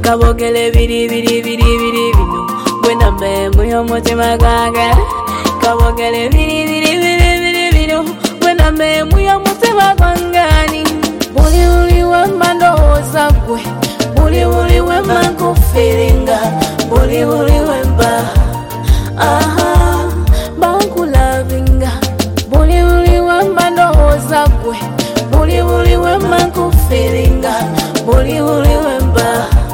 kabogele biri biri biri biri bino gwena mbe muyo mutima gwange kabogele biri biri biri biri bino gwena mbe muyo mutima gwangani buli buli wemba ndowooza gwe buli buli wemba nkufiringa buli buli wemba bankulavinga buli buli wemba ndowooza gwe buli buli wemba nkufiringa buli buli wemba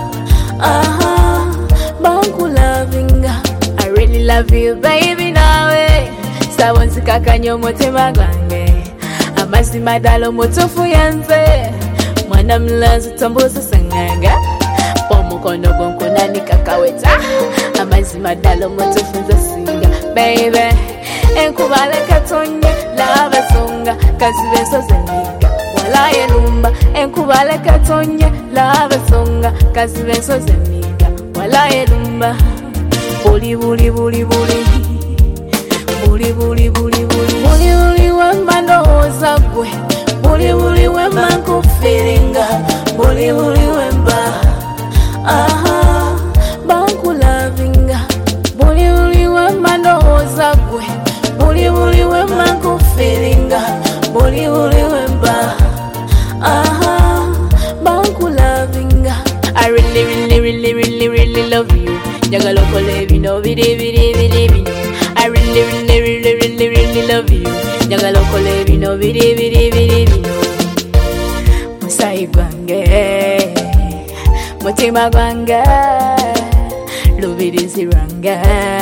bankulavinga I really love you baby nawe sabonzi kakanyo mutima gwange amazima dalo mutufu yanze mwana mlanzi tambuza sanganga pomukono gonkonani kakaweta amazima dalo mutufu zasinga baby enkubale katonye lava songa kazibeso zeniga wala yelumba enkubale katonye lava songa kazibeso zeniga wala yelumba buli buli buli buli buli buli buli buli buli buli wemba ndowooza gwe buli buli wemba nkufiringa buli buli wemba bankulavinga buli buli wemba ndowooza gwe buli buli wemba nkufiringa buli buli wemba bankulavinga I really really really really really love you njagala okole bino biri biri biri bino I really really really really really love you njagala okole bino biri biri biri bino musayi gwange mutima gwange lubirizi lwange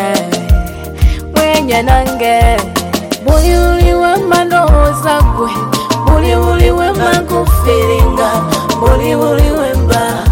mwenya nange buli buli wemba ndowooza gwe buli buli wemba nkufiringa buli buli wemba